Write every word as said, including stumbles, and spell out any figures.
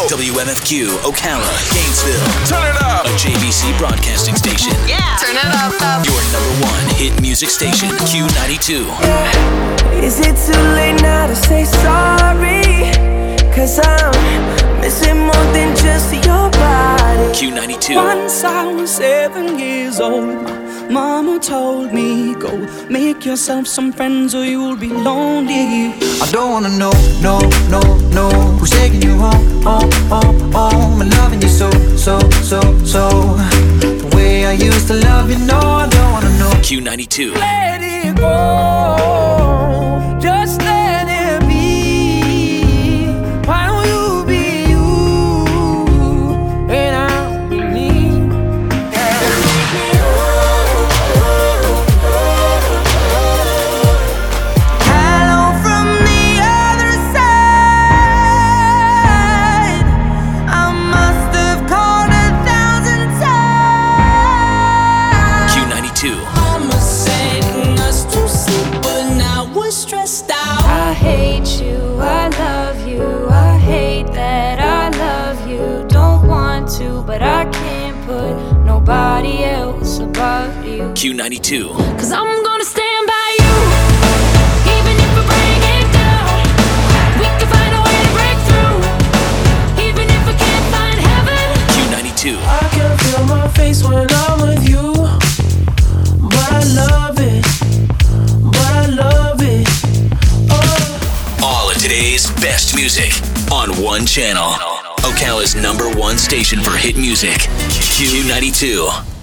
W M F Q, Ocala, Gainesville. Turn it up. A J B C broadcasting station. Yeah. Turn it up, up. Your number one hit music station, Q ninety-two. Is it too late now to say sorry? Cause I'm missing more than just your body. Q ninety-two. Once I was seven years old, my mama told me, go make yourself some friends or you'll be lonely. I don't wanna know, no, no, no, who's taking you home, home, home, home, and loving you so, so, so, so. The way I used to love you, no, I don't wanna know. Q ninety-two. Let it go, just let it be. Why don't you be you, and I'll be me. Hello from the other side. I must have called a thousand times. Q ninety-two. Mama sang us to sleep, but now we're stressed out. I hate you, I love you, I hate that I love you. Don't want to, but I can't put nobody else above you. Q ninety-two. Cause I'm gonna stand by you, even if we break it down. We can find a way to break through, even if we can't find heaven. Q ninety-two. I can feel my face when I'm with you, but I love it, but I love it. Oh. All of today's best music on one channel. Ocala's number one station for hit music, Q ninety-two.